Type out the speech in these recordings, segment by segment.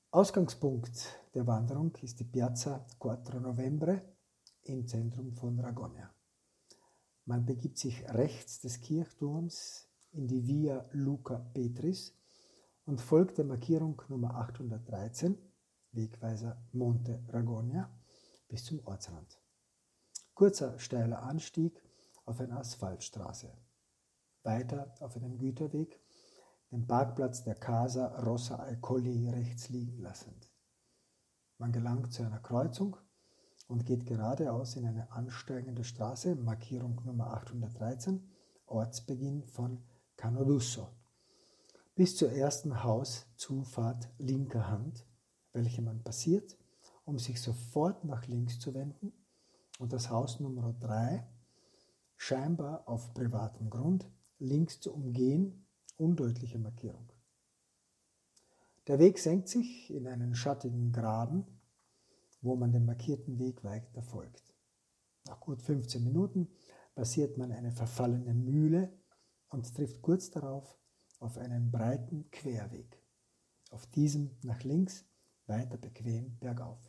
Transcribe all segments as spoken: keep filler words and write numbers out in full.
Ausgangspunkt der Wanderung ist die Piazza Quattro Novembre im Zentrum von Ragonia. Man begibt sich rechts des Kirchturms in die Via Luca Petris und folgt der Markierung Nummer achthundertdreizehn, Wegweiser Monte Ragonia, bis zum Ortsrand. Kurzer steiler Anstieg auf eine Asphaltstraße. Weiter auf einem Güterweg, den Parkplatz der Casa Rossa ai Colli rechts liegen lassend. Man gelangt zu einer Kreuzung und geht geradeaus in eine ansteigende Straße, Markierung Nummer achthundertdreizehn, Ortsbeginn von Canodusso, bis zur ersten Hauszufahrt linker Hand, welche man passiert, um sich sofort nach links zu wenden und das Haus Nummer drei, scheinbar auf privatem Grund, links zu umgehen, undeutliche Markierung. Der Weg senkt sich in einen schattigen Graben, wo man den markierten Weg weiter folgt. Nach gut fünfzehn Minuten passiert man eine verfallene Mühle und trifft kurz darauf auf einen breiten Querweg. Auf diesem nach links weiter bequem bergauf.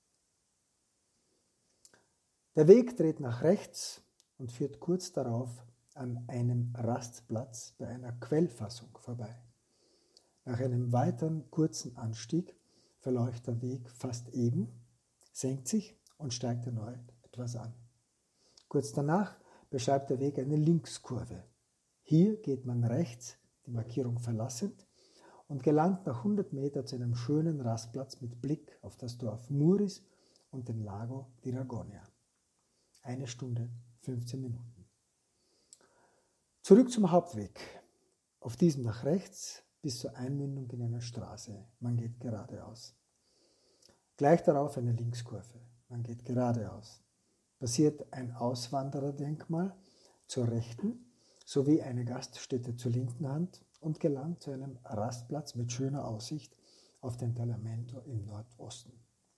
Der Weg dreht nach rechts und führt kurz darauf an einem Rastplatz bei einer Quellfassung vorbei. Nach einem weiteren kurzen Anstieg verläuft der Weg fast eben, senkt sich und steigt erneut etwas an. Kurz danach beschreibt der Weg eine Linkskurve. Hier geht man rechts, die Markierung verlassend, und gelangt nach hundert Meter zu einem schönen Rastplatz mit Blick auf das Dorf Muris und den Lago di Ragonia. Eine Stunde, fünfzehn Minuten. Zurück zum Hauptweg. Auf diesem nach rechts bis zur Einmündung in eine Straße. Man geht geradeaus. Gleich darauf eine Linkskurve. Man geht geradeaus. Passiert ein Auswandererdenkmal zur rechten sowie eine Gaststätte zur linken Hand und gelangt zu einem Rastplatz mit schöner Aussicht auf den Tagliamento im Nordosten.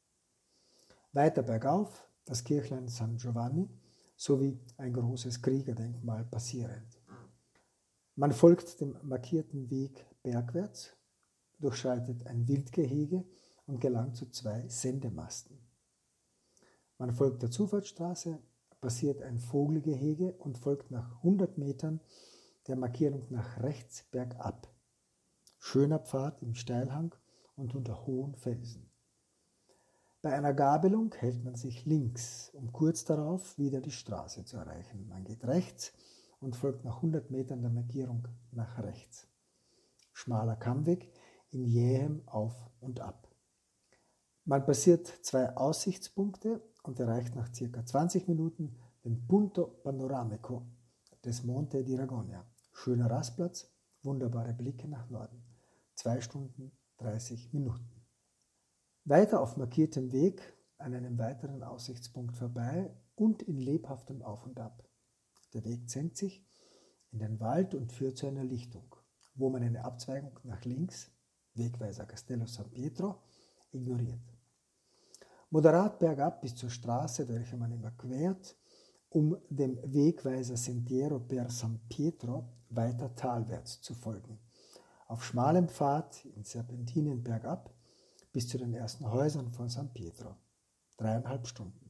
Weiter bergauf das Kirchlein San Giovanni sowie ein großes Kriegerdenkmal passierend. Man folgt dem markierten Weg bergwärts, durchschreitet ein Wildgehege und gelangt zu zwei Sendemasten. Man folgt der Zufahrtsstraße, passiert ein Vogelgehege und folgt nach hundert Metern der Markierung nach rechts bergab. Schöner Pfad im Steilhang und unter hohen Felsen. Bei einer Gabelung hält man sich links, um kurz darauf wieder die Straße zu erreichen. Man geht rechts und folgt nach hundert Metern der Markierung nach rechts. Schmaler Kammweg in jähem Auf und Ab. Man passiert zwei Aussichtspunkte und erreicht nach ca. zwanzig Minuten den Punto Panoramico des Monte di Ragonia. Schöner Rastplatz, wunderbare Blicke nach Norden. Zwei Stunden, dreißig Minuten. Weiter auf markiertem Weg an einem weiteren Aussichtspunkt vorbei und in lebhaftem Auf und Ab. Der Weg senkt sich in den Wald und führt zu einer Lichtung, wo man eine Abzweigung nach links, Wegweiser Castello San Pietro, ignoriert. Moderat bergab bis zur Straße, welche man überquert, um dem Wegweiser Sentiero per San Pietro weiter talwärts zu folgen. Auf schmalem Pfad in Serpentinen bergab bis zu den ersten Häusern von San Pietro. Dreieinhalb Stunden.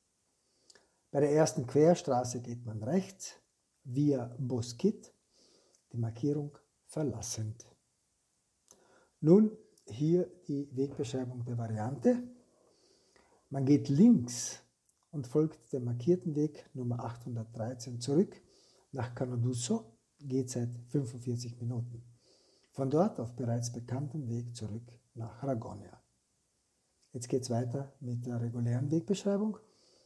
Bei der ersten Querstraße geht man rechts, via Boschit, die Markierung verlassend. Nun hier die Wegbeschreibung der Variante. Man geht links und folgt dem markierten Weg Nummer achthundertdreizehn zurück nach Canodusso, geht seit fünfundvierzig Minuten. Von dort auf bereits bekanntem Weg zurück nach Ragonia. Jetzt geht es weiter mit der regulären Wegbeschreibung.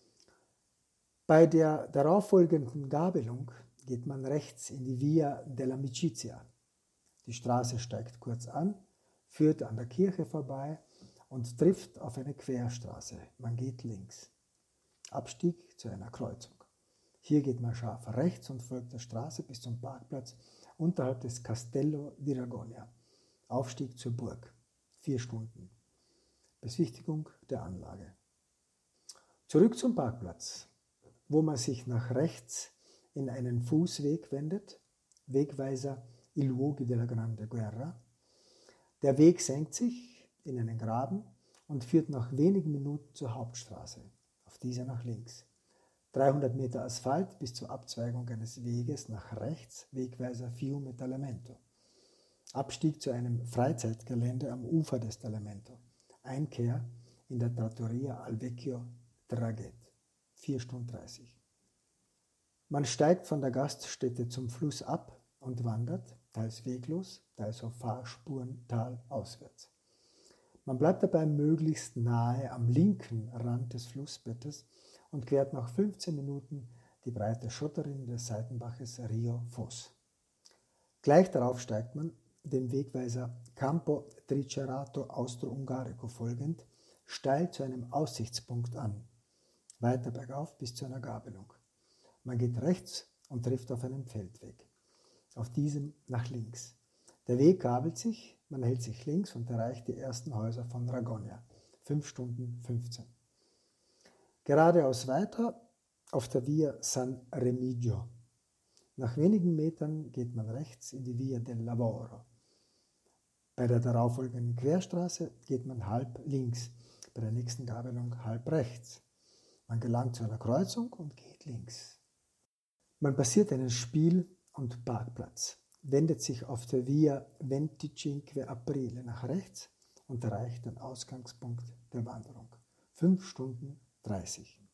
Bei der darauffolgenden Gabelung geht man rechts in die Via dell'Amicizia. Die Straße steigt kurz an, führt an der Kirche vorbei und trifft auf eine Querstraße. Man geht links. Abstieg zu einer Kreuzung. Hier geht man scharf rechts und folgt der Straße bis zum Parkplatz unterhalb des Castello di Ragonia. Aufstieg zur Burg. Vier Stunden. Besichtigung der Anlage. Zurück zum Parkplatz, wo man sich nach rechts in einen Fußweg wendet, Wegweiser I Luoghi della Grande Guerra. Der Weg senkt sich in einen Graben und führt nach wenigen Minuten zur Hauptstraße, auf dieser nach links. dreihundert Meter Asphalt bis zur Abzweigung eines Weges nach rechts, Wegweiser Fiume Talamento. Abstieg zu einem Freizeitgelände am Ufer des Talamento. Einkehr in der Trattoria al Vecchio Draghet. vier Stunden dreißig. Man steigt von der Gaststätte zum Fluss ab und wandert, teils weglos, teils auf Fahrspuren talauswärts. Man bleibt dabei möglichst nahe am linken Rand des Flussbettes und quert nach fünfzehn Minuten die breite Schotterrinne des Seitenbaches Rio Fos. Gleich darauf steigt man, dem Wegweiser Campo Tricerato Austro-Ungarico folgend, steil zu einem Aussichtspunkt an, weiter bergauf bis zu einer Gabelung. Man geht rechts und trifft auf einen Feldweg, auf diesem nach links. Der Weg gabelt sich, man hält sich links und erreicht die ersten Häuser von Dragonia, fünf Stunden fünfzehn. Geradeaus weiter auf der Via San Remigio. Nach wenigen Metern geht man rechts in die Via del Lavoro. Bei der darauffolgenden Querstraße geht man halb links, bei der nächsten Gabelung halb rechts. Man gelangt zu einer Kreuzung und geht links. Man passiert einen Spiel- und Parkplatz, wendet sich auf der Via venticinque Aprile nach rechts und erreicht den Ausgangspunkt der Wanderung. fünf Stunden dreißig.